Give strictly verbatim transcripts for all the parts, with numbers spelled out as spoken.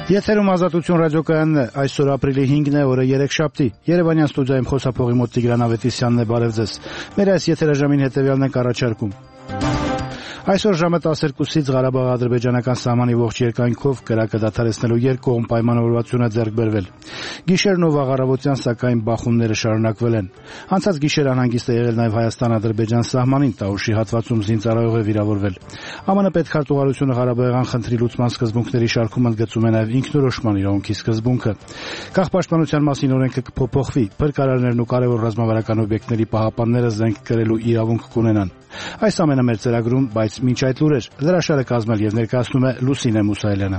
Եթերում Ազատություն ռադիոկայանն է, այսօր ապրիլի հինգն է, օրը երեքշաբթի։ Երևանյան ստուդիայում խոսափողի մոտ Տիգրան Ավետիսյանն է, բարև ձեզ։ Մեր այս եթերաժամին հետևյալն ենք առաջարկում։ Այսօր ժամը տասներկուսից Ղարաբաղ-ադրբեջանական սահմանի ողջ երկայնքով կրակը դադարեցնելու երկկողմ պայմանավորվածություն է ձեռք բերվել։ Գիշերն ու վաղ առավոտյան սակայն բախումները շարունակվել են։ Անցած գիշեր անհանգիստ է եղել նաև Հայաստան-Ադրբեջան սահմանին, Տաուշի հատվածում զինծառայող է վիրավորվել։ ԱՄՆ պետքարտուղարությունը Ղարաբաղյան խնդրի լուծման սկզբունքների շարքում ընդգծում է նաև ինքնորոշման իրավունքի սկզբունքը։ Քաղաքապաշտպանության մասին օրենքը կփոփոխվի, փրկարարներն ու կարևոր ռազմավարական օբյեկտների պահապանները զենք կրելու իրավունք կունենան։ Այս ամենը մեր ծրագրում, բայց մինչ այդ լուրեր լրաշարը կազմել եւ ներկայացնում է Լուսինե Մուսայելյանը։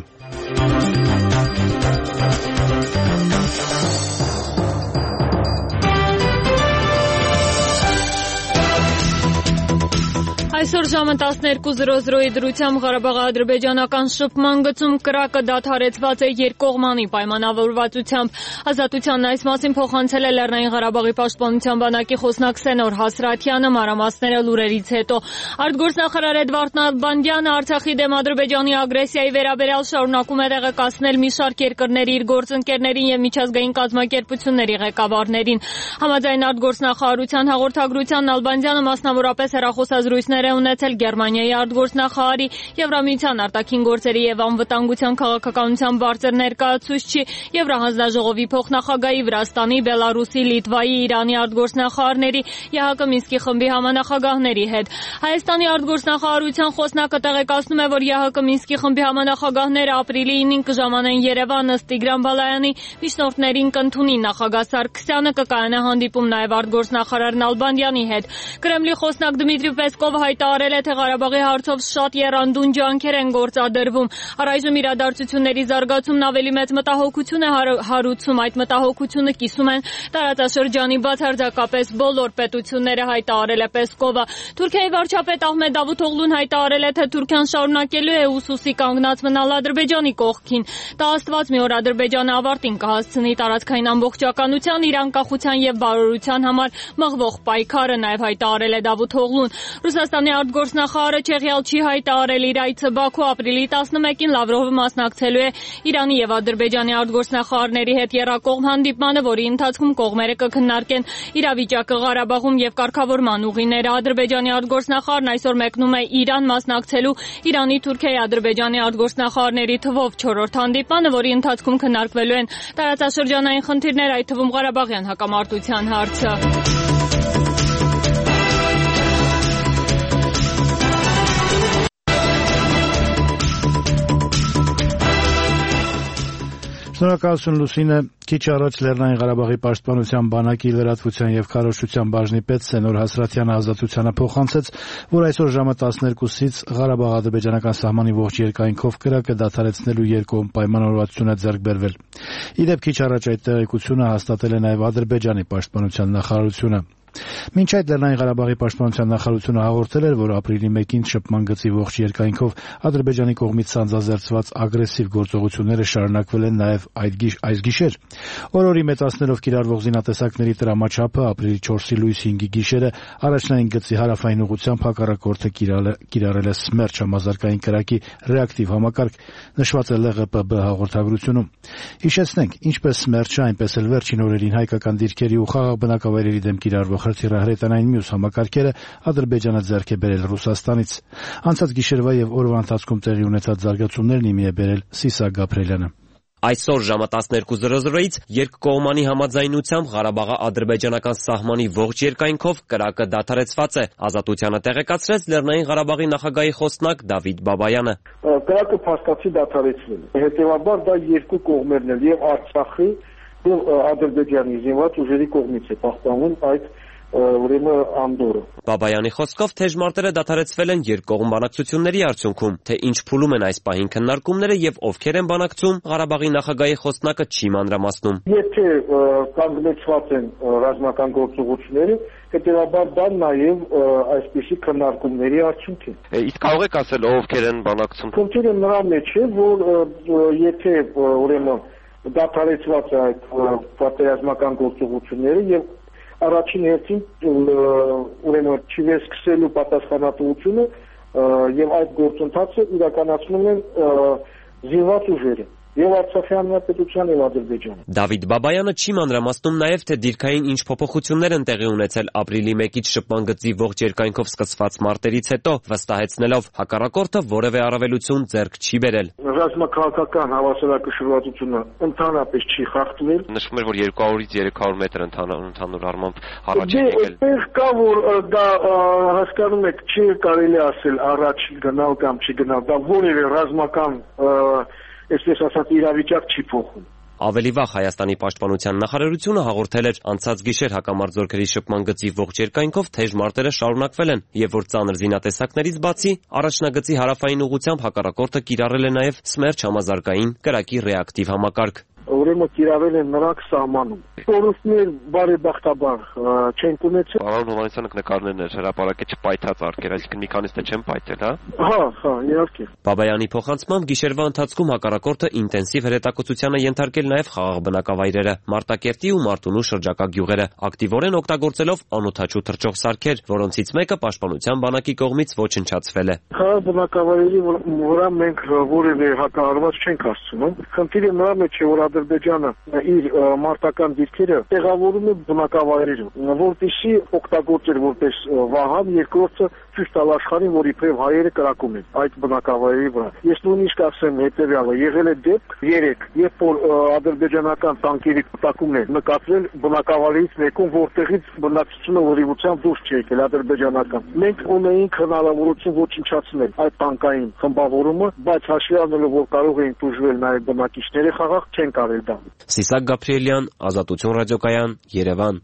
Այսօր ժամը տասներկու զրո զրոյի դրությամբ Ղարաբաղ-ադրբեջանական շփման գծում կրակը դադարեցված է երկկողմանի պայմանավորվածությամբ։ Ազատությանն այս մասին փոխանցել է Լեռնային Ղարաբաղի պաշտպանության բանակի խոսնակ Սենոր Հասրաթյանը, մանրամասները լուրերից հետո։ Արտգործնախարար Էդվարդ Նալբանդյանը Արցախի դեմ Ադրբեջանի ագրեսիայի վերաբերյալ շարունակում է տեղեկացնել մի շարք երկրների իր գործընկերներին եւ միջազգային կազմակերպությունների ղեկավարներին։ Համաձայն արտգործնախարարության հաղորդագրության Նալբանդյանը մասնավորապես հեռախոսազրույցներ ունեցել Գերմանիայի արտգործնախարարի, Եվրամիության արտաքին գործերի եւ անվտանգության քաղաքականության բարձր ներկայացուցչի, Եվրահանձնաժողովի փոխնախագահի, Վրաստանի, Բելարուսի, Լիտվայի, Իրանի արտգործնախարարների, ԵՀԿ Մինսկի խմբի համանախագահների հետ։ Հայաստանի արտգործնախարարության խոսնակը տեղեկացնում է, որ ԵՀԿ Մինսկի խմբի համանախագահները ապրիլի ինին կժամանեն Երևան, ըստ Տիգրան Բալայանի, միջնորդներին կընդունի նախագահ Սարգսյանը, կկայանա հանդիպում նաեւ արտգործնախարար Նալբանդյանի հետ։ Կրեմլի խոսնակ Դմիտրի Պեսկովը հայտարարել է, թե Ղարաբաղի հարցով շատ եռանդուն ջանքեր են գործադրվում։ Առայժմ իրադարձությունների զարգացումն ավելի մեծ մտահոգություն է հարուցում, այդ մտահոգությունը կիսում են տարածաշրջանի բացարձակապես բոլոր պետությունները, հայտարարել է Պեսկովը։ Թուրքիայի վարչապետ Ահմեդ Դավութօղլուն հայտարարել է, թե Թուրքիան շարունակելու է ուսուսի կանգնած մնալ Ադրբեջանի կողքին։ Դա աստված մի օր Ադրբեջանը ավարտին կհասցնի տարածքային ամբողջականության, իր անկախության եւ բարօրության համար մղվող պայքարը, նաեւ հայտարարել է Դավութօղլուն։ Ռուսաստանի արտգործնախարարը Չեխիալ չի հայտարարել իր այցը Բաքու ապրիլի տասնմեկին Լավրովը մասնակցելու է Իրանի եւ Ադրբեջանի արտգործնախարարների հետ եռակողմ հանդիպմանը, որի ընթացքում կողմերը կքննարկեն իրավիճակը Ղարաբաղում եւ կարգավորման ուղիները։ Ադրբեջանի արտգործնախարարն այսօր մեկնում է Իրան մասնակցելու Իրանի, Թուրքիայի, Ադրբեջանի արտգործնախարարների թվով չորրորդ հանդիպմանը, որի ընթացքում քննարկվելու են տարածաշրջանային խնդիրներ, այդ թվում Ղարաբաղյան հակամարտության հարցը։ Շնորհակալություն Լուսինե։ Քիչ առաջ Լեռնային Ղարաբաղի պաշտպանության բանակի լրատվության եւ քարոզչության բաժնի պետ Սենոր Հասրաթյանը Ազատությանը փոխանցեց, որ այսօր ժամը տասներկուսից Ղարաբաղ-ադրբեջանական սահմանի ողջ երկայնքով կրակը դադարեցնելու երկկողմ պայմանավորվածություն է ձեռք բերվել։ Ի դեպ, քիչ առաջ այդ տեղեկությունը հաստատել է նաեւ Ադրբեջանի պաշտպանության նախարարությունը։ Մինչ այդ Լեռնային Ղարաբաղի պաշտպանության նախարարությունը հաղորդել էր, որ ապրիլի մեկին շփման գծի ողջ երկայնքով Ադրբեջանի կողմից սանձազերծված ագրեսիվ գործողությունները շարունակվել են նաև այս գիշեր։ Օր-օրի մեծացնելով կիրառվող զինատեսակների տրամաչափը, ապրիլի չորսի լույս հինգի գիշերը առաջնային գծի հարավային ուղղությամբ հակառակորդը կիրառել է Սմերչ համազարգային կրակի ռեակտիվ համակարգ, նշված է ԼՂՊԲ հաղորդագրությունում։ Հիշեցնենք, ինչպես Սմերչը, այնպես էլ վերջին օրերին հայկական դիրքերի ու խաղաղ բնակավայրերի դեմ կիրառվող հրթիռահրետանային մյուս համակարգերը Ադրբեջանը ձեռք է բերել Ռուսաստանից։ Անցած գիշերվա եւ օրվա ընթացքում տեղի ունեցած զարգացումներն իմի է բերել Սիսա Գաբրելյանը։ Այսօր ժամը տասներկու զրո զրոից երկկողմանի համաձայնությամբ Ղարաբաղ-ադրբեջանական սահմանի ողջ երկայնքով կրակը դադարեցված է։ Ազատությանը տեղեկացրեց Լեռնային Ղարաբաղի նախագահի խոսնակ Դավիթ Բաբայանը։ Կրակը փաստացի դադարեցվել է։ Հետևաբար դա երկու կողմերն են, եւ Արցախի եւ Ադրբեջանի զինված ուժերի կողմից է պահպանվում այդ ուրեմն անդորը։ Բաբայանի խոսքով թեժ մարտերը դադարեցվել են երկկողմ բանակցությունների արդյունքում, թե ինչ փուլում են այս պահին քննարկումները եւ ովքեր են բանակցում, Ղարաբաղի նախագահի խոսնակը չի մանրամասնում։ Եթե կանգնեցված են ռազմական գործողությունները, հետեւաբար դա նաեւ այսպիսի քննարկումների արդյունք է։ Իսկ կարող եք ասել ովքեր են բանակցում։ Խնդիրը նրա մեջ է, որ եթե ուրեմն դադարեցված է այդ պատերազմական գործողությունները եւ առաջին հերթին ուրեմն չվերսկսելու պատասխանատվությունը եւ այդ գործընթացը իրականացնում են զինված ուժերը։ եւ Արցախի հանրապետության եւ Ադրբեջանի։ Դավիթ Բաբայանը չի մանրամասնում նաեւ, թե դիրքային ինչ փոփոխություններ են տեղի ունեցել ապրիլի մեկից շփման գծի ողջ երկայնքով սկսված մարտերից հետո, վստահեցնելով հակառակորդը որևէ առավելություն ձեռք չի բերել։ Ռազմաքաղաքական հավասարակշռվածությունը ընդհանրապես չի խախտվել։ Նշվում էր, որ երկու հարյուրից երեք հարյուր մետր ընդհանուր առմամբ առաջ են եկել։ Դե կա որ դա հասկանում եք, չի կարելի ասել առաջ գնալ կամ չի գնալ, դա որևէ ռազմական այսպես ասած իրավիճակ չի փոխում։ Ավելի վաղ Հայաստանի պաշտպանության նախարարությունը հաղորդել էր անցած գիշեր հակամարտությունների շփման գծի ողջ երկայնքով թեժ մարտերը շարունակվել են եւ որ ծանր զինատեսակներից բացի առաջնագծի հարավային ուղությամբ հակառակորդը կիրառել է նաեւ Սմերչ համազարգային կրակի ռեակտիվ համակարգ։ Ուրեմն կիրառել են նրանք սահմանում։ Կորուստներ բարեբախտաբար չեն ունեցել։ Պարոն Հովհաննիսյանը նկարներն էր հրապարակել չպայթած արկեր, այսինքն մի քանիսը չեն պայթել, հա։ Հա, հա, իհարկե։ Բաբայանի փոխանցմամբ գիշերվա ընթացքում հակառակորդը ինտենսիվ հրետակոծությանը ենթարկել նաև խաղաղ բնակավայրերը, Մարտակերտի ու Մարտունու շրջակա գյուղերը, ակտիվորեն օգտագործելով անօդաչու թռչող սարքեր, որոնցից մեկը պաշտպանության բանակի կողմից ոչնչացվել է։ Խաղաղ բնակավայրերի վրա մենք որևէ հակահարված չենք հասցնում։ Խնդիրը նրա մեջ է, որ Ադրբեջանը իր մարտական դիրքերը տեղավորում է բնակավայրերում, որտիսի օգտագործել որպես վահան, երկրորդը ցույց տալ աշխարհին, որ իբրև հայերը կրակում են այդ բնակավայրերի վրա։ Ես նույնիսկ ասեմ հետևյալը, եղել է դեպք երեք, երբ որ ադրբեջանական տանկերի կուտակումներ նկատվել բնակավայրից մեկում, որտեղից բնակչությունը որիվությամբ դուրս չի եկել ադրբեջանական։ Մենք ունեինք հնարավորություն ոչնչացնել այդ տանկային խմբավորումը, բայց հաշվի առնելով, որ կարող էին տուժվել նաև բնակիչները խաղաղ, չեն կարել դա։ Սիսակ Գաբրիելյան, Ազատություն ռադիոկայան, Երևան։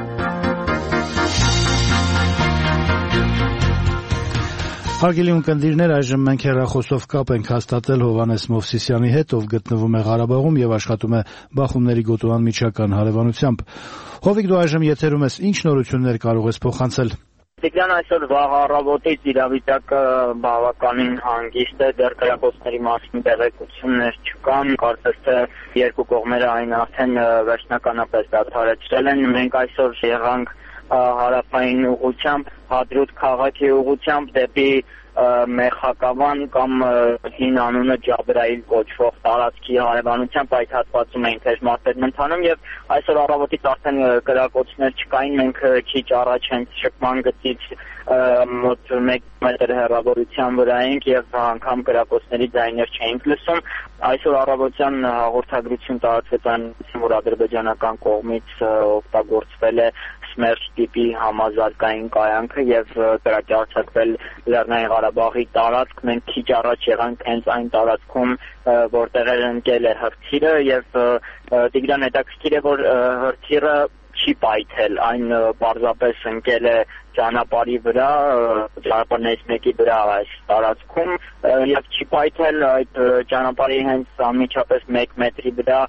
Հարգելի ունկնդիրներ, այժմ մենք հեռախոսով կապ ենք հաստատել Հովհաննես Մովսիսյանի հետ, ով գտնվում է Ղարաբաղում եւ աշխատում է Բախումների գոտոան միջական հարևանությամբ։ Հովիկ, դու այժմ եթերում ես, ինչ նորություններ կարող ես փոխանցել։ Տիգրան, այսօր վաղ առավոտից իրավիճակը բավականին հանգիստ է, դեռ կրակոցների մասին տեղեկություններ չկան, կարծես թե երկու կողմերը այն արդեն վերջնականապես դադարեցրել են։ Մենք այսօր եղանք հարավային ուղղությամբ, Հադրութ քաղաքի ուղղությամբ դեպի Մեխակավան կամ հին անունը Ջաբրայիլ կոչվող տարածքի հարևանությամբ այդ հատվածում էին թեժ մարտերն ընթանում եւ այսօր առավոտից արդեն կրակոցներ չկային, մենք քիչ առաջ հենց շփման գծից մոտ մեկ մետր հեռավորության վրա էինք եւ անգամ կրակոցների ձայներ չէինք լսում։ Այսօր առավոտյան հաղորդագրություն տարածվեց այն, որ ադրբեջանական կողմից օգտագործվել է Սմերչ տիպի համազարգային կայանքը եւ կրակի արձակվել Լեռնային Ղարաբաղի տարածք։ Մենք քիչ առաջ եղանք հենց այն տարածքում, որտեղ էր ընկել է հրթիռը եւ Տիգրան, հետաքրքիր է, որ հրթիռը չի պայթել, այն պարզապես ընկել է ճանապարհի վրա, ճանապարհներից մեկի վրա այս տարածքում եւ չի պայթել այդ ճանապարհի հենց անմիջապես մեկ մետրի վրա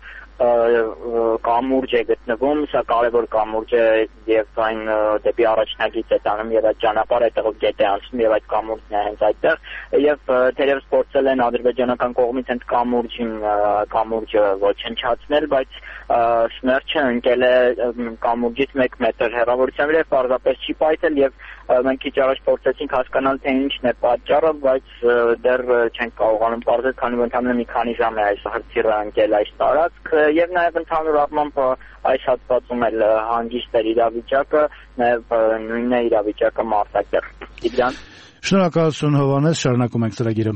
կամուրջ է գտնվում, սա կարևոր կամուրջ է եւ այն դեպի առաջնագիծ է տանում եւ այդ ճանապարհը այդտեղով գետ է անցնում եւ այդ կամուրջն է հենց այդտեղ եւ թերևս փորձել են ադրբեջանական կողմից հենց կամուրջին կամուրջը ոչնչացնել, բայց Սմերչը ընկել է կամուրջից մեկ մետր հեռավորության վրա, պարզապես չի պայթել եւ մենք քիչ առաջ փորձեցինք հասկանալ, թե ինչն է պատճառը, բայց դեռ չենք կարողանում պարզել, քանի որ ընդամենը մի քանի ժամ է այս հրթիռը ընկել այս տարածք եւ նաեւ ընդհանուր առմամբ այս հատվածում էլ հանգիստ է իրավիճակը, նաեւ նույնն է իրավիճակը Մարտակերտ։ Տիգրան, շնորհակալություն Հովհաննես, շարունակում ենք ծրագիրը։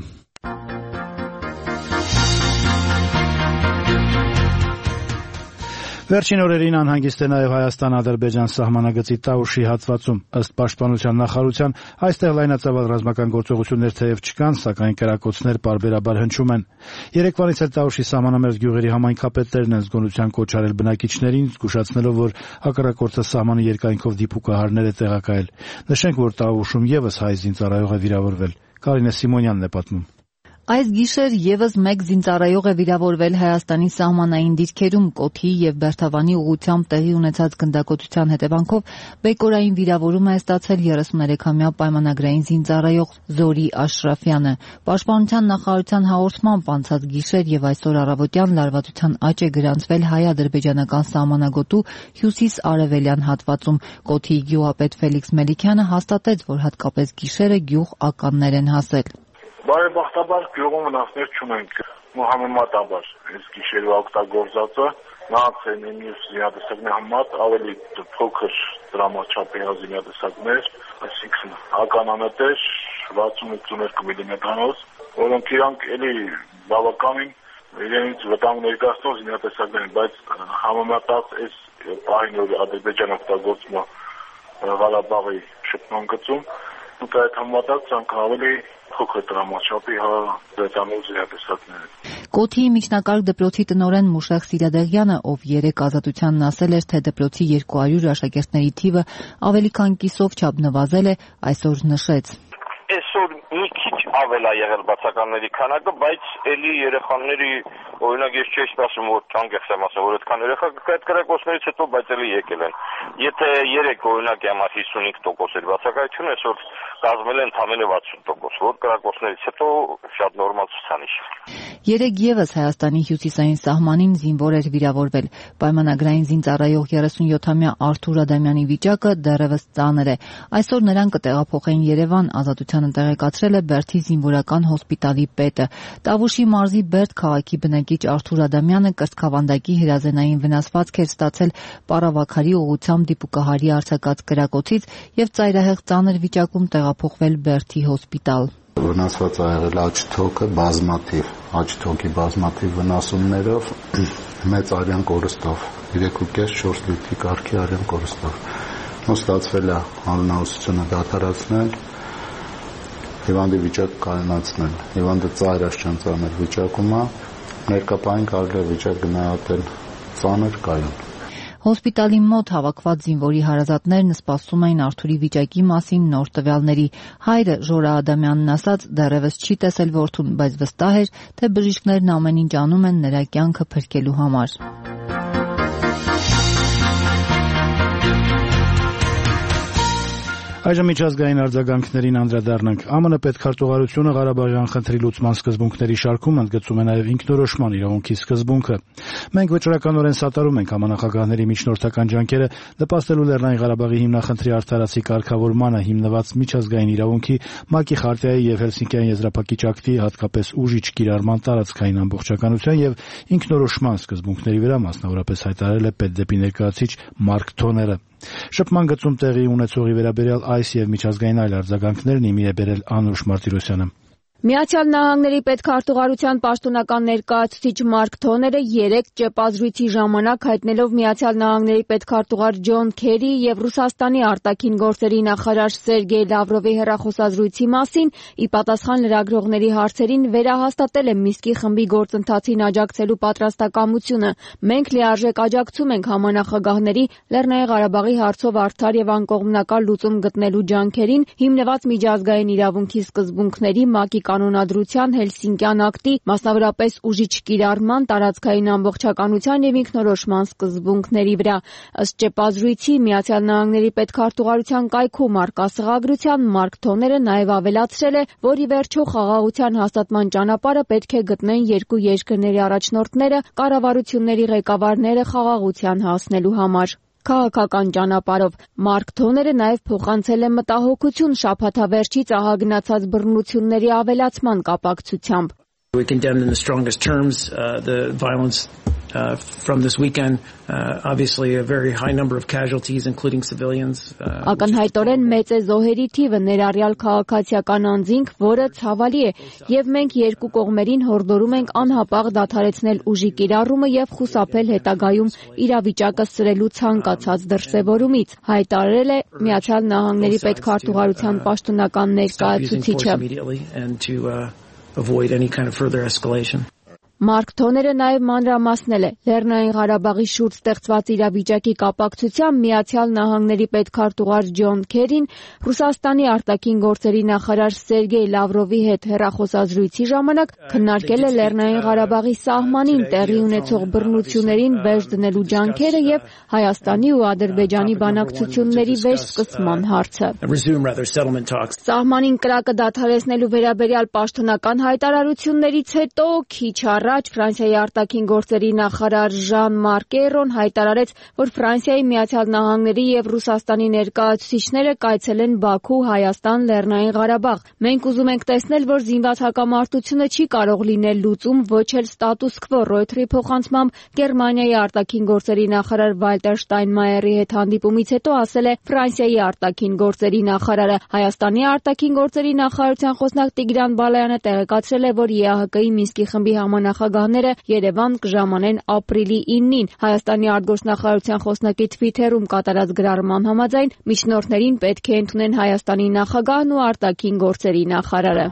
Վերջին օրերին անհանգիստ է նաև Հայաստան-Ադրբեջան սահմանագծի Տաուշի հատվածում։ Ըստ Պաշտպանության նախարարության, այստեղ լայնածավալ ռազմական գործողություններ թեև չկան, սակայն կրակոցներ պարբերաբար հնչում են։ Երեկվանից էլ Տաուշի սահմանամերձ գյուղերի համայնքապետերն են զգոնության կոչ արել բնակիչներին, զգուշացնելով, որ հակառակորդը սահմանի երկայնքով դիպուկահարներ է տեղակայել։ Նշենք, որ Տաուշում եւս հայ զինծառայող է վիրավորվել։ Կարինե Սիմոնյանն է պատմում։ Այս գիշեր եւս մեկ զինծառայող է վիրավորվել Հայաստանի սահմանային դիրքերում Կոթի եւ Բերթավանի ուղղությամբ տեղի ունեցած գնդակոծության հետևանքով բեկորային վիրավորում է ստացել երեսուներեքամյա պայմանագրային զինծառայող Զորի Աշրաֆյանը։ Պաշտպանության նախարարության հաղորդմամբ անցած գիշեր եւ այսօր առավոտյան լարվածության աճ է գրանցվել հայ-ադրբեջանական սահմանագոտու հյուսիս-արևելյան հատվածում։ Կոթիի գյուղապետ Ֆելիքս Մելիքյանը հաստատեց, որ հատկապես գիշերը գյուղ ականներ են հասել։ Բարեբախտաբար գյուղում վնասներ չունենք։ Համեմատաբար այս գիշերվա օգտագործածը նրանց են մյուս զինատեսակների համեմատ ավելի փոքր դրամաչափի զինատեսակներ, այսինքն ականանետեր վաթսունութ տասներկու միլիմետրանոց, որոնք իրանք էլի բավականին իրենից վտանգ ներկայացնող զինատեսակներ են, բայց համեմատած այս պահին, որ Ադրբեջանը օգտագործում է Ղարաբաղի շփման գծում, ու այդ համեմատած ցանկ ավելի փոքր դրամաչափի հրետանու զինատեսակներ։ Կոթիի միջնակարգ դպրոցի տնօրեն Մուշեղ Սիրադեղյանը, ով երեկ Ազատությանն ասել էր, թե դպրոցի երկու հարյուր աշակերտների թիվը ավելի քան կիսով չափ նվազել է, այսօր նշեց. Այսօր մի քիչ ավել է եղել բացականների քանակը, բայց էլի երեխաների, օրինակ ես չի ասում, որ անկեղծ եմ ասում, որ այդքան երեխա այդ կրակոցներից հետո բայց էլի եկել են։ Եթե երեք օրինակ եմա հիսունհինգ տոկոս էր բացակայությունը, այսօր կազմել են ընդամենը վաթսուն տոկոս, որ կրակոցներից հետո շատ նորմալ ցուցանիշ է։ Երեկ եւս Հայաստանի հյուսիսային սահմանին զինվոր էր վիրավորվել։ Պայմանագրային զինծառայող երեսունյոթամյա Արթուր Ադամյանի վիճակը դեռևս ծանր է։ Այսօր նրան կտեղափոխեն Երևան, Ազատությանը տեղեկացրել է Բերդի զինվորական հոսպիտալի պետը։ Տավուշի մարզի Բերդ քաղաքի բնակիչ Արթուր Ադամյանը կրծքավանդակի հրազենային վնասվածք էր ստացել Պարավաքարի ուղղությամբ դիպուկահարի արձակած կրակոցից եւ ծայրահեղ ծանր վիճակում տեղափոխվել Բերդի հոսպիտալ։ Վնասված է եղել աջ թոքը բազմաթիվ, աջ թոքի բազմաթիվ վնասումներով, մեծ արյան կորստով, երեք ու կես չորս լիտրի կարգի արյան կորստով։ Ու ստացվել է անհնարինությունը դադարեցնել, հիվանդի վիճակը կայունացնել։ Հիվանդը ծայրաշրջան ծանր վիճակում է, ներկապային կարելի է վիճակ գնահատել ծանր կայուն։ Հոսպիտալի մոտ հավաքված զինվորի հարազատներն սպասում էին Արթուրի վիճակի մասին նոր տվյալների։ Հայրը Ժորա Ադամյանն ասաց, դեռևս չի տեսել որդուն, բայց վստահ էր, թե բժիշկներն ամեն ինչ անում են նրա կյանքը փրկելու համար։ Այժմ միջազգային արձագանքներին անդրադառնանք։ ԱՄՆ պետքարտուղարությունը Ղարաբաղյան խնդրի լուծման սկզբունքների շարքում ընդգծում է նաև ինքնորոշման իրավունքի սկզբունքը։ Մենք վճռականորեն սատարում ենք ԱՄՆ նախագահների միջնորդական ջանքերը նպաստելու Լեռնային Ղարաբաղի հիմնախնդրի արդարացի կարգավորմանը հիմնված միջազգային իրավունքի, ՄԱԿ-ի խարտիայի եւ Հելսինկիային եզրափակիչ ակտի, հատկապես ուժիչ կիրառման տարածքային ամբողջականության եւ ինքնորոշման սկզբունքների վրա, մասնավորապես հայտարարել է պետդեպի ներկայացուցիչ Մարկ Թոները։ Շփման գծում տեղի ունեցողի վերաբերյալ այս եւ միջազգային այլ արձագանքներն իմի է բերել Անուշ Մարտիրոսյանը։ Միացյալ Նահանգների պետքարտուղարության պաշտոնական ներկայացուցիչ Մարկ Թոները երեկ ճեպազրույցի ժամանակ հայտնելով Միացյալ Նահանգների պետքարտուղար Ջոն Քերի եւ Ռուսաստանի արտաքին գործերի նախարար Սերգեյ Լավրովի հեռախոսազրույցի մասին, ի պատասխան լրագրողների հարցերին վերահաստատել է Մինսկի խմբի գործընթացին աջակցելու պատրաստակամությունը։ Մենք լիարժեք աջակցում ենք համանախագահների Լեռնային Ղարաբաղի հարցով արդար եւ անկողմնակալ լուծում գտնելու ջանքերին, հիմնված միջազգային իրավունքի սկզբունքների, ՄԱԿ-ի կանոնադրության, Հելսինկյան ակտի, մասնավորապես ուժիչ կիրառման, տարածքային ամբողջականության եւ ինքնորոշման սկզբունքների վրա։ Ըստ ճեպազրույցի Միացյալ Նահանգների պետքարտուղարության կայքում առկա սղագրության Մարկ Թոները նաեւ ավելացրել է, որ ի վերջո խաղաղության հաստատման ճանապարհը պետք է գտնեն երկու երկրների առաջնորդները, կառավարությունների ղեկավարները խաղաղության հասնելու համար։ Քաղաքական ճանապարհով Մարկ Թոները նաև փոխանցել է մտահոգություն շաբաթավերջից ահագնացած բռնությունների ավելացման կապակցությամբ։ We condemn in the strongest terms uh, the violence uh, from this weekend. Uh, obviously, a very high number of casualties, including civilians. Ակնհայտորեն մեծ է զոհերի թիվը, ներառյալ քաղաքացիական անձինք, որը ցավալի է, եւ մենք երկու կողմերին հորդորում ենք անհապաղ դադարեցնել ուժի կիրառումը եւ խուսափել հետագայում իրավիճակը սրելու ցանկացած դրսեւորումից, հայտարարել է Միացյալ Նահանգների պետքարտուղարության պաշտոնական ներկայացուցիչը։ Avoid any kind of further escalation. Մարկ Թոները նաև մանրամասնել է Լեռնային Ղարաբաղի շուրջ ստեղծված իրավիճակի կապակցությամբ Միացյալ Նահանգների պետքարտուղար Ջոն Քերին Ռուսաստանի արտաքին գործերի նախարար Սերգեյ Լավրովի հետ հեռախոսազրույցի ժամանակ քննարկել է Լեռնային Ղարաբաղի սահմանին տեղի ունեցող բռնություններին վերջ դնելու ջանքերը եւ Հայաստանի ու Ադրբեջանի բանակցությունների վերսկսման հարցը։ Սահմանին կրակը դադարեցնելու վերաբերյալ պաշտոնական հայտարարություններից հետո քիչ առաջ Ֆրանսիայի արտաքին գործերի նախարար Ժան Մարկերոն հայտարարեց, որ Ֆրանսիայի Միացյալ Նահանգների եւ Ռուսաստանի ներկայացուցիչները կայցելեն Բաքու, Հայաստան, Լեռնային Ղարաբաղ։ Մենք ուզում ենք տեսնել, որ զինված հակամարտությունը չի կարող լինել լուծում, ոչ էլ ստատուս քվո, Ռոյթերի փոխանցմամբ Գերմանիայի արտաքին գործերի նախարար Վալտեր Շտայնմայերի հետ հանդիպումից հետո ասել է Ֆրանսիայի արտաքին գործերի նախարարը։ Հայաստանի արտաքին գործերի նախարարության խոսնակ Տիգրան Բալայանը տեղեկացրել է, որ ԵԱՀԿ-ի Մինսկի խմբի համանախագահները Երևան կժամանեն ապրիլի իննին։ Հայաստանի արտգործնախարարության խոսնակի Թվիթերում կատարած գրառման համաձայն միջնորդներին պետք է ընդունեն Հայաստանի նախագահն ու արտաքին գործերի նախարարը։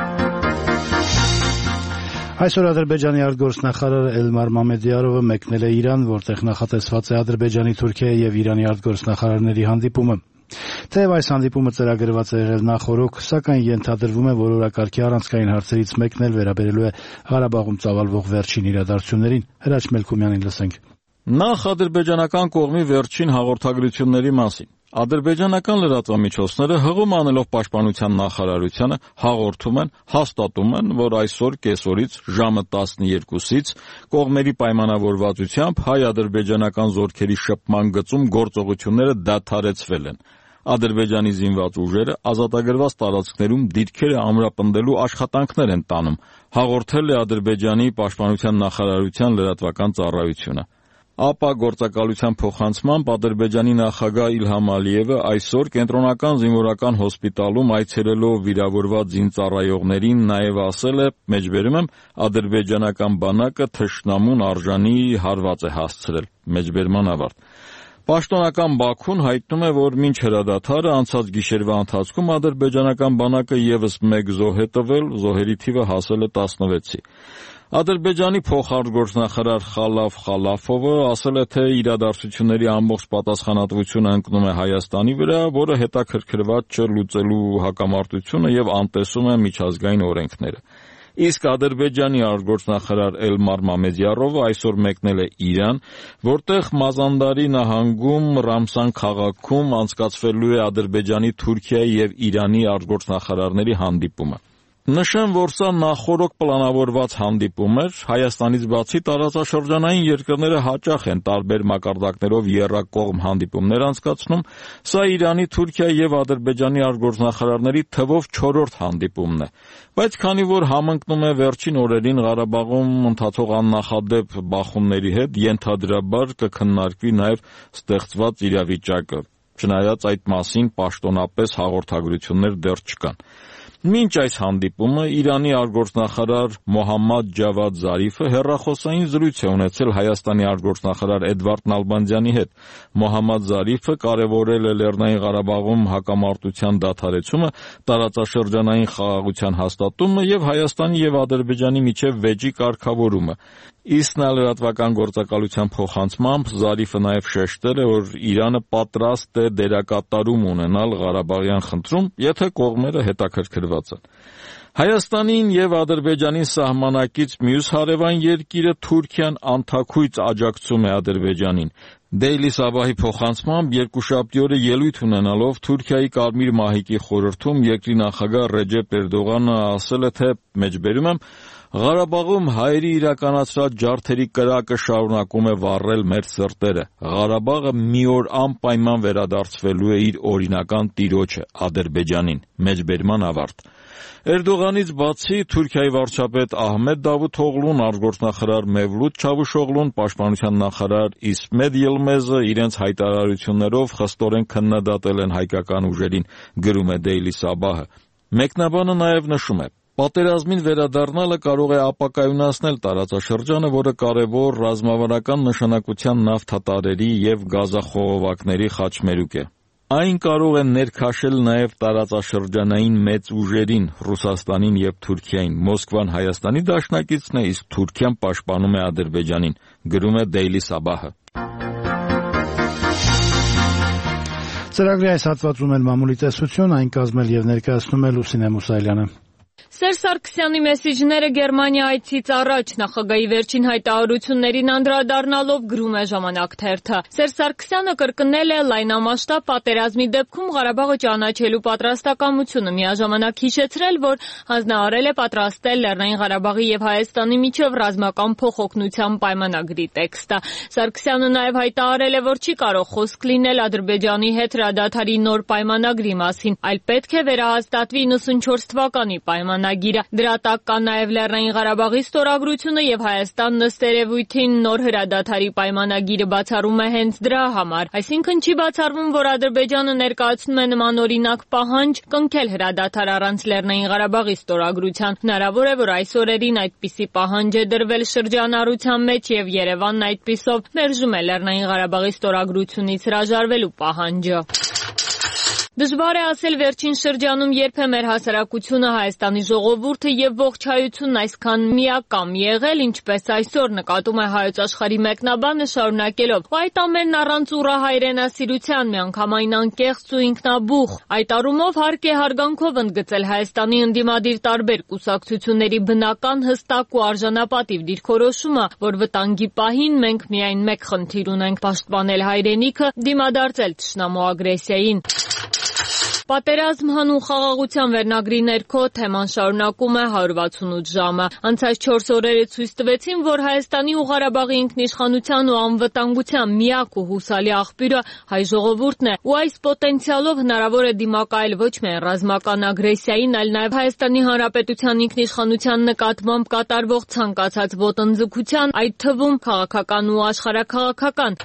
Այսօր Ադրբեջանի արտգործնախարար Էլմար Մամեդյարովը մեկնել է Իրան, որտեղ նախատեսված է Ադրբեջանի, Թուրքիայի եւ Իրանի արտգործնախարարների հանդիպումը։ Թեև այս հանդիպումը ծրագրված է եղել նախօրոք, սակայն ենթադրվում է, որ օրակարգի առանցքային հարցերից մեկն էլ վերաբերելու է Ղարաբաղում ծավալվող վերջին իրադարձություններին։ Հրաչ Մելքումյանին լսենք։ Նախ ադրբեջանական կողմի վերջին հաղորդագրությունների մասին։ Ադրբեջանական լրատվամիջոցները հղում անելով պաշտպանության նախարարությանը հաղորդում են, հաստատում են, որ այսօր կեսօրից ժամը տասներկուսից կողմերի պայմանավորվածությամբ հայ-ադրբեջանական զորքերի շփման գծում գործողությունները դադարեցվել են։ Ադրբեջանի զինված ուժերը ազատագրված տարածքներում դիրքերը ամրապնդելու աշխատանքներ են տանում, հաղորդել է Ադրբեջանի պաշտպանության նախարարության լրատվական ծառայությունը։ ԱՊԱ գործակալության փոխանցմամբ Ադրբեջանի նախագահ Իլհամ Ալիևը այսօր կենտրոնական զինվորական հոսպիտալում այցելելով վիրավորված զինծառայողներին նաև ասել է, մեջբերում եմ, ադրբեջանական բանակը թշնամուն արժանի հարված է հասցրել, մեջբերման ավարտ։ Պաշտոնական Բաքուն հայտնում է, որ մինչ հրադադարը անցած գիշերվա ընթացքում ադրբեջանական բանակը ևս մեկ զոհ է տվել, զոհերի թիվը հասել է տասնվեցի։ Ադրբեջանի փոխարտգործնախարար Խալաֆ Խալաֆովը ասել է, թե իրադարձությունների ամբողջ պատասխանատվությունը ընկնում է Հայաստանի վրա, որը հետաքրքրված չէ լուծելու հակամարտությունը եւ անտեսում է միջազգային օրենքները։ Իսկ Ադրբեջանի արտգործնախարար Էլմար Մամեդյարովը այսօր մեկնել է Իրան, որտեղ Մազանդարի նահանգում Ռամսան քաղաքում անցկացվելու է Ադրբեջանի, Թուրքիայի եւ Իրանի արտգործնախարարների հանդիպումը։ Նշեմ, որ սա նախօրոք պլանավորված հանդիպում էր, Հայաստանից բացի տարածաշրջանային երկրները հաճախ են տարբեր մակարդակներով եռակողմ հանդիպումներ անցկացնում, սա Իրանի, Թուրքիայի եւ Ադրբեջանի արտգործնախարարների թվով չորրորդ հանդիպումն է, բայց քանի որ համընկնում է վերջին օրերին Ղարաբաղում ընթացող աննախադեպ բախումների հետ, ենթադրաբար կքննարկվի նաեւ ստեղծված իրավիճակը, չնայած այդ մասին պաշտոնապես հաղորդագրություններ դեռ չկան։ Մինչ այս հանդիպումը Իրանի արտգործնախարար Մոհամմադ Ջավադ Զարիֆը հեռախոսային զրույց է ունեցել Հայաստանի արտգործնախարար Էդվարդ Նալբանդյանի հետ։ Մոհամմադ Զարիֆը կարևորել է Լեռնային Ղարաբաղում հակամարտության դադարեցումը, տարածաշրջանային խաղաղության հաստատումը եւ Հայաստանի եւ Ադրբեջանի միջև վեճի կարգավորումը։ Իսկ նա լրատվական գործակալության փոխանցմամբ Զարիֆը նաև շեշտել է, որ Իրանը պատրաստ է դերակատարում ունենալ Ղարաբաղյան խնդրում, եթե կողմերը հետաքրքրված են։ Հայաստանին եւ Ադրբեջանին սահմանակից մյուս հարևան երկիրը Թուրքիան անթաքույց աջակցում է Ադրբեջանին։ Դեյլի Սաբահի փոխանցմամբ երկուշաբթի օրը ելույթ ունենալով Թուրքիայի Կարմիր մահիկի խորհրդում երկրի նախագահ Ռեջեփ Էրդողանը ասել է, թե մեջբերում եմ Ղարաբաղում հայերի իրականացրած ջարդերի կրակը շարունակում է վառել մեր սրտերը։ Ղարաբաղը մի օր անպայման վերադարձվելու է իր օրինական տիրոջը Ադրբեջանին, մեջբերման ավարտ։ Էրդողանից բացի Թուրքիայի վարչապետ Ահմեդ Դավութօղլուն, արտգործնախարար Մևլութ Չավուշօղլուն, պաշտպանության նախարար Իսմետ Ելմեզը իրենց հայտարարություններով խստորեն քննադատել են հայկական ուժերին, գրում է Daily Sabah-ը։ Մեկնաբանը նաև նշում է. Պատերազմին վերադառնալը կարող է ապակայունացնել տարածաշրջանը, որը կարևոր ռազմավարական նշանակության նավթատարերի եւ գազախողովակների խաչմերուկ է։ Այն կարող է ներքաշել նաև տարածաշրջանային մեծ ուժերին, Ռուսաստանին եւ Թուրքիային։ Մոսկվան Հայաստանի դաշնակիցն է, իսկ Թուրքիան պաշտպանում է Ադրբեջանին, գրում է Daily Sabah-ը։ Ծրագրի այս հատվածում էլ մամուլի տեսություն, այն կազմել եւ ներկայացնում է Լուսինե Մուսայելյանը։ Սերժ Սարգսյանի մեսիջները Գերմանիա այցից առաջ նախագահի վերջին հայտարարություններին անդրադառնալով գրում է «Ժամանակ» թերթը։ Սերժ Սարգսյանը կրկնել է լայնամասշտաբ պատերազմի դեպքում Ղարաբաղը ճանաչելու պատրաստակամությունը, միաժամանակ հիշեցրել, որ հանձնարարել է պատրաստել Լեռնային Ղարաբաղի եւ Հայաստանի միջև ռազմական փոխօգնության պայմանագրի տեքստը։ Սարգսյանը նաեւ հայտարարել է, որ չի կարող խոսք լինել Ադրբեջանի հետ հրադադարի նոր պայմանագրի մասին, այլ պետք է վերահաստատվի իննսունչորս թվականի պայմանագիրը։ Դրա տակ կա նաև Լեռնային Ղարաբաղի ստորագրությունը եւ Հայաստանն ըստ երևույթին նոր հրադադարի պայմանագիրը բացառում է հենց դրա համար։ Այսինքն չի բացառվում, որ Ադրբեջանը ներկայացնում է նմանօրինակ պահանջ կնքել հրադադար առանց Լեռնային Ղարաբաղի ստորագրության։ Հնարավոր է, որ այս օրերին այդպիսի պահանջ է դրվել շրջանառության մեջ եւ Երևանն այդպիսով մերժում է Լեռնային Ղարաբաղի ստորագրությունից հրաժարվելու պահանջը։ Դժվար է ասել վերջին շրջանում երբ է մեր հասարակությունը, Հայաստանի ժողովուրդը եւ ողջ հայությունն այսքան միակամ եղել, ինչպես այսօր, նկատում է Հայոց աշխարհի մեկնաբանը շարունակելով. Այդ ամենն առանց ուռա հայրենասիրության, միանգամայն անկեղծ ու ինքնաբուխ։ Այդ առումով հարկ է հարգանքով ընդգծել Հայաստանի ընդդիմադիր տարբեր կուսակցությունների բնական, հստակ ու արժանապատիվ դիրքորոշումը, որ վտանգի պահին մենք միայն մեկ խնդիր ունենք՝ պաշտպանել հայրենիքը, դիմադարձել թշնամու ագրեսիային։ Պատերազմ հանուն խաղաղության վերնագրի ներքո թեման շարունակում է հարյուր վաթսունութ ժամը։ Անցած չորս օրերը ցույց տվեցին, որ Հայաստանի ու Ղարաբաղի ինքնիշխանության ու անվտանգության միակ ու հուսալի աղբյուրը հայ ժողովուրդն է, ու այս պոտենցիալով հնարավոր է դիմակայել ոչ միայն ռազմական ագրեսիային, այլ նաև Հայաստանի Հանրապետության ինքնիշխանության նկատմամբ կատարվող ցանկացած ոտնձգության, այդ թվում քաղաքական ու աշխարհաքաղաքական։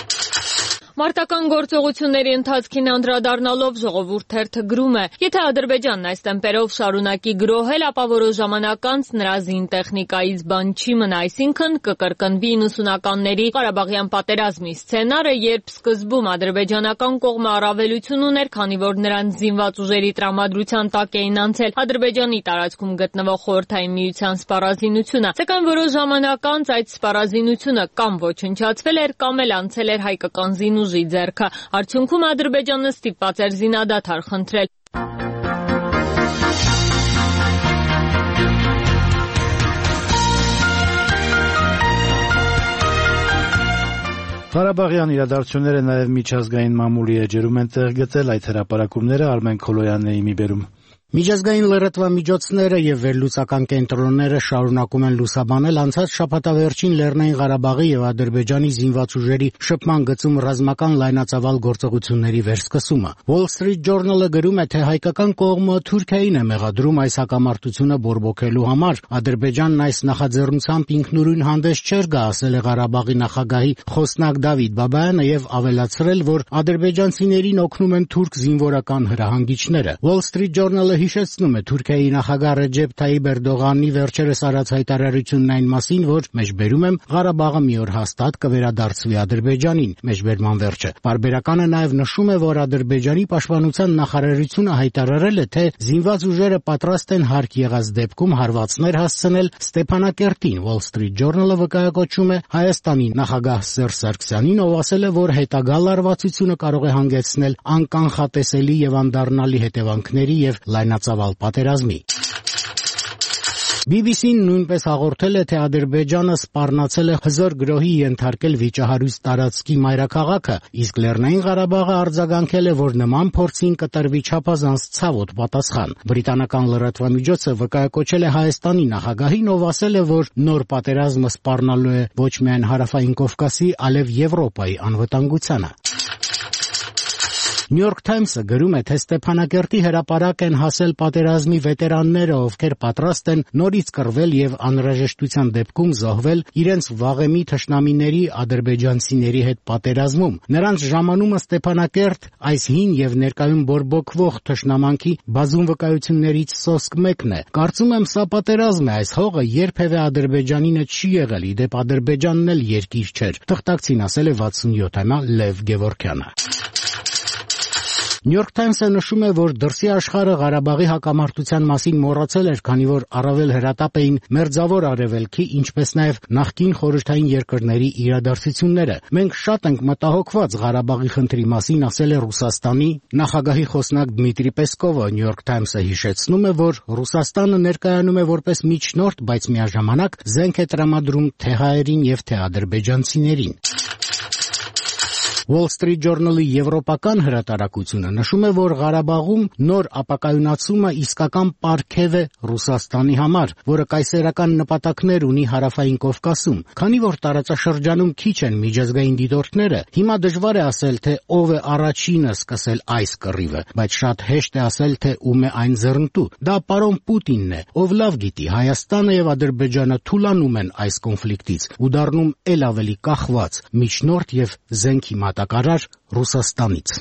Մարտական գործողությունների ընթացքին անդրադառնալով Ժողովուրդ թերթը գրում է. Եթե Ադրբեջանն այս տեմպերով շարունակի գրոհել, ապա որոշ ժամանակ անց նրա զին տեխնիկայից բան չի մնա, այսինքն կկրկնվի իննսունականների Ղարաբաղյան պատերազմի սցենարը, երբ սկզբում ադրբեջանական կողմը առավելություն ուներ, քանի որ նրանց զինված ուժերի տրամադրության տակ էին անցել Ադրբեջանի տարածքում գտնվող Խորհրդային Միության սպառազինությունը, սակայն որոշ ժամանակ անց այդ սպառազինությունը կամ ոչնչացվել էր, կամ էլ անցել էր հայկական զինու ուժի ձեռքը։ Արդյունքում Ադրբեջանը ստիպված էր զինադադար խնդրել։ Ղարաբաղյան իրադարձությունները նաև միջազգային մամուլի էջերում են տեղ գտել, այդ հրապարակումները Արմեն Քոլոյանն է իմի բերում։ Միջազգային լրատվամիջոցները եւ վերլուծական կենտրոնները շարունակում են լուսաբանել անցած շաբաթավերջին Լեռնային Ղարաբաղի եւ Ադրբեջանի զինված ուժերի շփման գծում ռազմական լայնածավալ գործողությունների վերսկսումը։ Wall Street Journal-ը գրում է, թե հայկական կողմը Թուրքիային է մեղադրում այս հակամարտությունը բորբոքելու համար։ Ադրբեջանն այս նախաձեռնությամբ ինքնուրույն հանդես չէր գա, ասել է Ղարաբաղի նախագահի խոսնակ Դավիթ Բաբայանը եւ ավելացրել, որ ադրբեջանցիներին օգնում են թուրք զինվորական հրահանգիչները։ Wall Street Journal-ը հիշեցնում է Թուրքիայի նախագահ Ռեջեփ Թայիպ Էրդողանի վերջերս արած հայտարարությունն այն մասին, որ մեջբերում եմ Ղարաբաղը մի օր հաստատ կվերադարձվի Ադրբեջանին, մեջբերման վերջը։ Պարբերականը նաև նշում է, որ Ադրբեջանի պաշտպանության նախարարությունը հայտարարել է, թե զինված ուժերը պատրաստ են հարկ եղած դեպքում հարվածներ հասցնել Ստեփանակերտին։ Wall Street Journal-ը վկայակոչում է Հայաստանի նախագահ Սերժ Սարգսյանին, ով ասել է, որ հետագա լարվածությունը կարող է հանգեցնել անկանխատեսելի եւ անդառնալի հետևանքների եւ լայնածավալ պատերազմի։ բի բի սին նույնպես հաղորդել է, թե Ադրբեջանը սպառնացել է հզոր գրոհի ենթարկել վիճահարույց տարածքի մայրաքաղաքը, իսկ Լեռնային Ղարաբաղը արձագանքել է, որ նման փորձին կտրվի չափազանց ցավոտ պատասխան։ Բրիտանական լրատվամիջոցը վկայակոչել է Հայաստանի նախագահին, ով ասել է, որ նոր պատերազմը սպառնալու է ոչ միայն Հարավային Կովկասի, այլև Եվրոպայի անվտանգությանը։ New York Times-ը գրում է, թե Ստեփանակերտի հրապարակ են հասել պատերազմի վետերանները, ովքեր պատրաստ են նորից կռվել եւ անհրաժեշտության դեպքում զոհվել իրենց վաղեմի թշնամիների ադրբեջանցիների հետ պատերազմում։ Նրանց ժամանումը Ստեփանակերտ այս հին եւ ներկայում բորբոքվող թշնամանքի բազում վկայություններից սոսկ մեկն է։ Կարծում եմ, սա պատերազմ է, այս հողը երբևէ Ադրբեջանինը չի եղել, իդեպ Ադրբեջանն էլ երկիր չէր։ Թղթակցին ասել է վաթսունյոթամյա Լև Գևորգյանը։ New York Times-ը նշում է, որ դրսի աշխարհը Ղարաբաղի հակամարտության մասին մոռացել էր, քանի որ առավել հրատապ էին Մերձավոր Արևելքի, ինչպես նաև նախկին խորհրդային երկրների իրադարձությունները։ Մենք շատ ենք մտահոգված Ղարաբաղի խնդրի մասին, ասել է Ռուսաստանի նախագահի խոսնակ Դմիտրի Պեսկովը։ New York Times-ը հիշեցնում է, որ Ռուսաստանը ներկայանում է որպես միջնորդ, բայց միաժամանակ զենք է տրամադրում թե հայերին եւ թե ադրբեջանցիներին։ Wall Street Journal-ի եվրոպական հրատարակությունը նշում է, որ Ղարաբաղում նոր ապակայունացումը իսկական պարգև է Ռուսաստանի համար, որը կայսերական նպատակներ ունի հարավային Կովկասում։ Քանի որ տարածաշրջանում քիչ են միջազգային դիտորդները, հիմա դժվար է ասել, թե ով է առաջինը սկսել այս կռիվը, բայց շատ հեշտ է ասել, թե ում է այն ձեռնտու։ Դա պարոն Պուտինն է, ով լավ գիտի, Հայաստանը եւ Ադրբեջանը թուլանում են այս կոնֆլիկտից ու դառնում ել ավելի կախված միջնորդ եւ զենքի մատակարար Ռուսաստանից։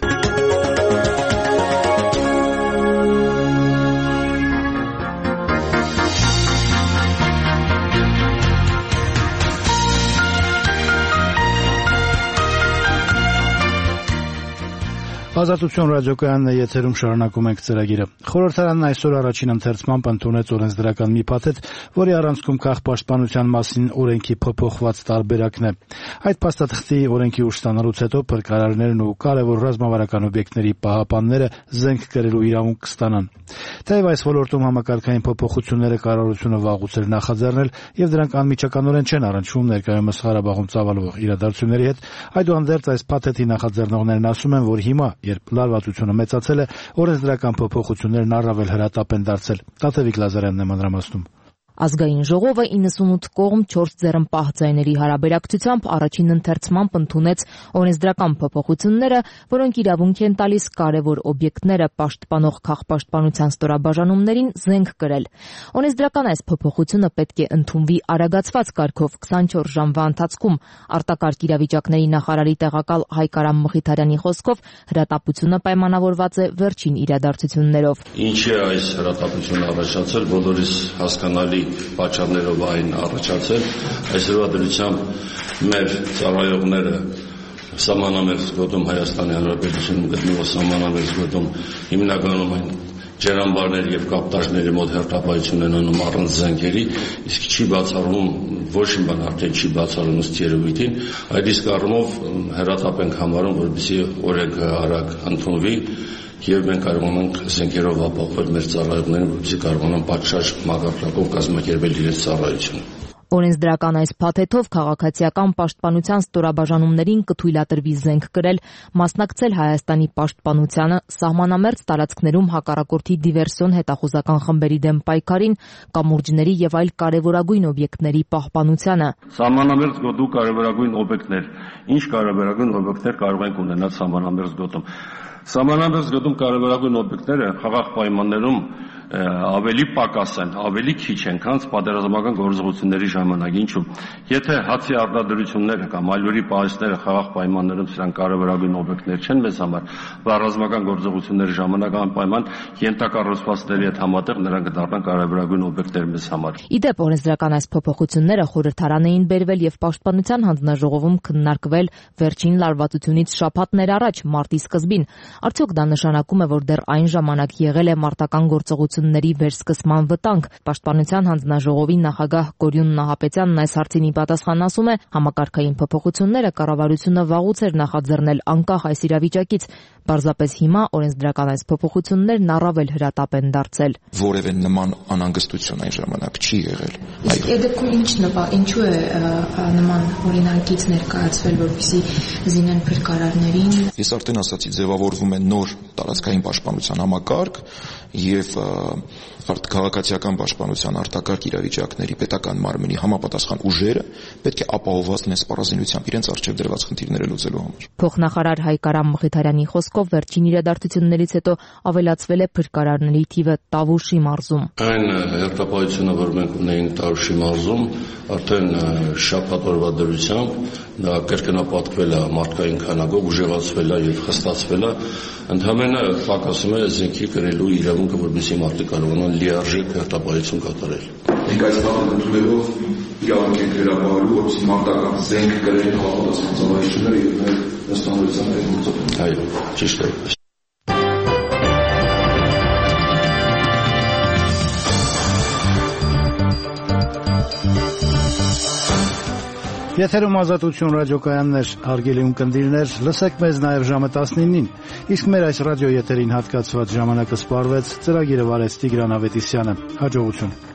Ազատություն ռադիոկայանն է եթերում, շարունակում ենք ծրագիրը։ Խորհրդարանն այսօր առաջին ընթերցմամբ ընդունեց օրենսդրական մի փաթեթ, որի առանցքում քաղաքապաշտպանության մասին օրենքի փոփոխված տարբերակն է։ Այդ փաստաթղթի օրենքի ուժ ստանալուց հետո փրկարարներն ու կարևոր ռազմավարական օբյեկտների պահապանները զենք կրելու իրավունք կստանան։ Թեև այս ոլորտում համակարգային փոփոխությունները կառավարությունը վաղուց էր նախաձեռնել եւ դրանք անմիջականորեն չեն առնչվում ներկայումս Ղարաբաղում ծավալվող իրադարձությունների հետ, այդուհանդերձ այս փաթեթի նախաձեռնողներն ասում են, որ հիմա, երբ լարվածությունը մեծացել է, օրենսդրական փոփոխություններն առավել հրատապ են դարձել։ Տաթևիկ Լազարյանն է մանրամասնում։ Ազգային ժողովը իննսունութ կողմ չորս ձեռնպահ ձայների հարաբերակցությամբ առաջին ընթերցմամբ ընդունեց օրենսդրական փոփոխությունները, որոնք իրավունք են տալիս կարևոր օբյեկտները պաշտպանող քաղաքապաշտպանության ստորաբաժանումներին զենք կրել։ Օրենսդրական այս փոփոխությունը պետք է ընդունվի արագացված կարգով քսանչորս ժամվա ընթացքում։ Արտակարգ իրավիճակների նախարարի տեղակալ Հայկարամ Մխիթարյանի խոսքով հրատապությունը պայմանավորված է վերջին իրադարձություններով։ Ինչ է այս հրատապությունը առաջացել, բոլորիս հասկանալի պատճառներով այն առաջացել, այսօրվա դրությամբ մեր ծառայողները սահմանամերձ գոտում Հայաստանի Հանրապետությունում գտնվող սահմանամերձ գոտում հիմնականում այն ջրամբարներ եւ կապտաժների մոտ հերթապահություն են անում առանց զենքերի, իսկ չի բացառվում ոչ մի բան արդեն չի բացառում ըստ երևույթին, այդ իսկ առումով հրատապ ենք համարում, որպեսզի օրենքը արագ ընդունվի եւ մենք կարողանանք զենքերով ապահովել մեր ծառայողներին, որպեսզի կարողանան պատշաճ մակարդակով կազմակերպել իրենց ծառայությունը։ Օրենսդրական այս փաթեթով քաղաքացիական պաշտպանության ստորաբաժանումներին կթույլատրվի զենք կրել, մասնակցել Հայաստանի պաշտպանությանը, սահմանամերձ տարածքներում հակառակորդի դիվերսիոն հետախուզական խմբերի դեմ պայքարին, կամուրջների եւ այլ կարևորագույն օբյեկտների պահպանությանը։ Սահմանամերձ գոտու կարևորագույն օբյեկտներ, ինչ կարևորագույն օբյեկտներ կարող ենք ունենալ սահմանամերձ գոտում։ Սահմանամերձ գոտում կարևորագույն օբյեկտները խաղաղ պայմաններում ավելի պակաս են, ավելի քիչ են, քան պատերազմական գործողությունների ժամանակ։ Ինչու՞։ Եթե հացի արտադրությունները կամ ալյուրի պահեստները խաղաղ պայմաններում սրանք կարևորագույն օբյեկտներ չեն մեզ համար, բայց ռազմական գործողությունների ժամանակ անպայման ենթակառուցվածքների հետ համատեղ նրանք կդառնան կարևորագույն օբյեկտներ մեզ համար։ Իդեպ օրենսդրական այս փոփոխությունները խորհրդարան էին բերվել եւ Պաշտպանության հանձնաժողովում քննարկվել վերջին լարվածությունից շաբաթներ առաջ, մարտի սկզբին։ Արդյոք դա նշանակում է, որ դեռ այն ժամանակ եղել է մարտական գործողությունների վերսկսման վտանգ։ Պաշտպանության հանձնաժողովի նախագահ Կորյուն Նահապետյանն այս հարցին ի պատասխան ասում է, համակարգային փոփոխությունները կառավարությունը վաղուց էր նախաձեռնել անկախ այս իրավիճակից, պարզապես հիմա օրենսդրական այս փոփոխություններն առավել հրատապ են դարձել։ Որևէ նման անհանգստություն այն ժամանակ չի եղել։ Իսկ այդ դեպքում ինչ նպա, ինչու է նման օրինակից ներկայացվել, որպեսզի զինեն փրկարարներին։ Ես արդեն ասացի, ձևավորվում է նոր տարածքային պաշտպանության համակարգ եւ քաղաքացիական պաշտպանության արտակարգ իրավիճակների պետական մարմնի համապատասխան ուժերը պետք է ապահովված լինեն սպառազինությամբ իրենց առջև դրված խնդիրները լուծելու համար։ Փոխնախարար Հայկարամ Մխիթարյանի խոսքով վերջին իրադարձություններից հետո ավելացվել է փրկարարների թիվը Տավուշի մարզում։ Այն հերթապահությունը, որ մենք ունեինք Տավուշի մարզում, արդեն շաբաթ օրվա դրությամբ դա կրկնապատկվել է մարդկային քանակով, ուժեղացվել է եւ խստացվել է, ընդհանրապես պակասում է զենքի կրելու իրավունքը, որպեսզի մարդիկ կարողանան լիարժեք հերթապահություն կատարել։ Մենք այս բանը ընդունելով իրավունք ենք վերապահելու, որպեսզի մարտական զենք կրեն համապատասխան ծառայությունները եւ մեր ըստանալության հետ գործողությունները։ Այո, ճիշտ է։ Եթերում Ազատություն ռադիոկայաններ, հարգելի ունկնդիրներ, լսեք մեզ նաև ժամը տասնինին, իսկ մեր այս ռադիոեթերին հատկացված ժամանակը սպառվեց, ծրագիրը վարեց Տիգրան Ավետիսյանը, հաջողություն։